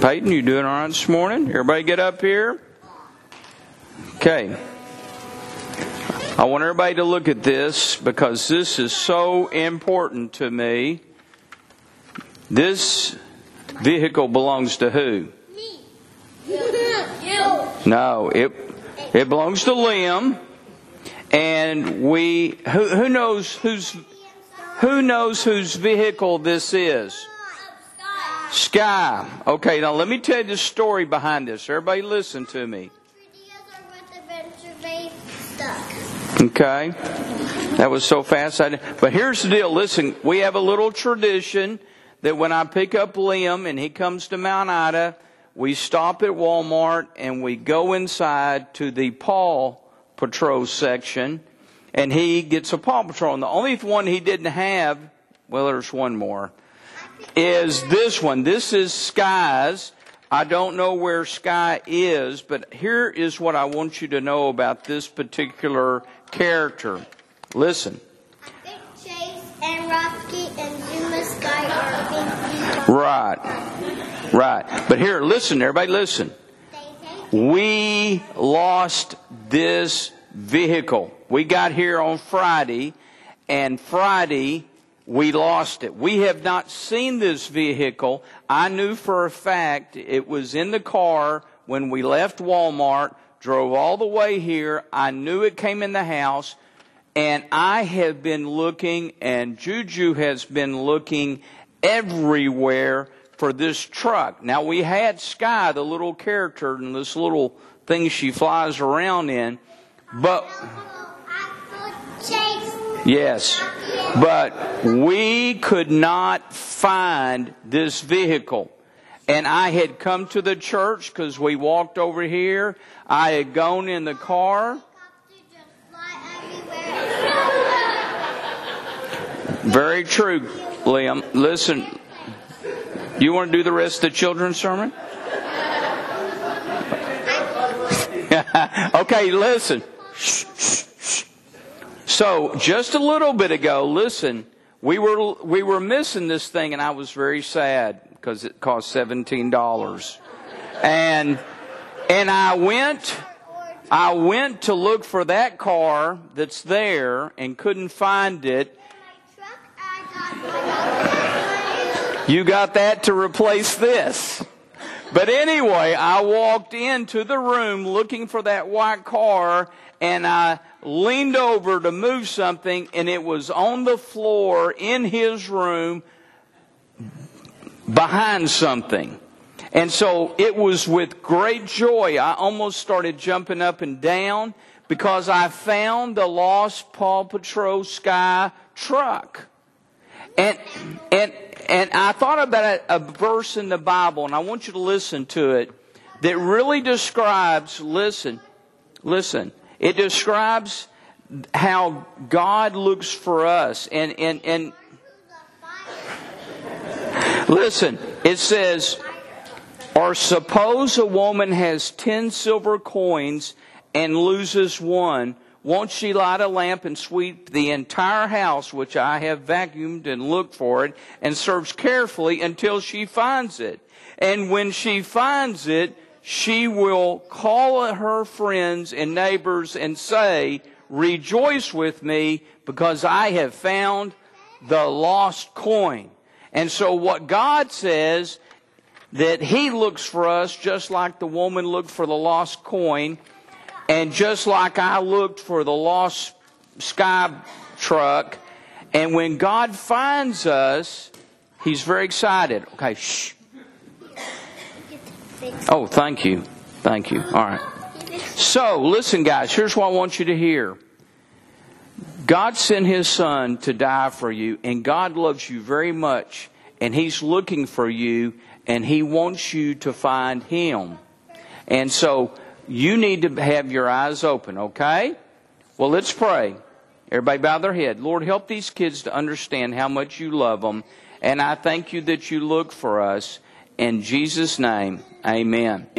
Peyton, you doing all right this morning? Everybody get up here. Okay. I want everybody to look at this because this is so important to me. This vehicle belongs to who? Me. No, it belongs to Liam. And who knows whose vehicle this is? Sky. Okay, now let me tell you the story behind this. Everybody listen to me. Okay. That was so fast. But here's the deal. Listen, we have a little tradition that when I pick up Liam and he comes to Mount Ida, we stop at Walmart and we go inside to the Paw Patrol section and he gets a Paw Patrol. And the only one he didn't have, well, there's one more, is this one. This is Sky's. I don't know where Sky is, but here is what I want you to know about this particular character. Listen. I think Chase and Rocky and Zuma Sky are being Right. But here, listen, everybody listen. We lost this vehicle. We got here on Friday, and Friday we lost it. We have not seen this vehicle. I knew for a fact it was in the car when we left Walmart, drove all the way here. I knew it came in the house. And I have been looking, and Juju has been looking everywhere for this truck. Now, we had Sky, the little character, and this little thing she flies around in. But yes, but we could not find this vehicle. And I had come to the church because we walked over here. I had gone in the car. Very true, Liam. Listen, you want to do the rest of the children's sermon? Okay, listen. So, just a little bit ago, listen, we were missing this thing, and I was very sad because it cost $17. And I went to look for that car that's there and couldn't find it. You got that to replace this. But anyway, I walked into the room looking for that white car, and I leaned over to move something, and it was on the floor in his room behind something. And so it was with great joy. I almost started jumping up and down because I found the lost Paw Patrol Sky truck. And I thought about a verse in the Bible, and I want you to listen to it, that really describes, listen, it describes how God looks for us. And listen, it says, or suppose a woman has 10 silver coins and loses one. Won't she light a lamp and sweep the entire house, which I have vacuumed and looked for it, and search carefully until she finds it? And when she finds it, she will call her friends and neighbors and say, rejoice with me because I have found the lost coin. And so what God says, that He looks for us just like the woman looked for the lost coin. And just like I looked for the lost Sky truck, and when God finds us, He's very excited. Okay, shh. Oh, thank you. All right. So, listen, guys, here's what I want you to hear. God sent His Son to die for you, and God loves you very much, and He's looking for you, and He wants you to find Him. And so, you need to have your eyes open, okay? Well, let's pray. Everybody bow their head. Lord, help these kids to understand how much you love them. And I thank you that you look for us. In Jesus' name, amen.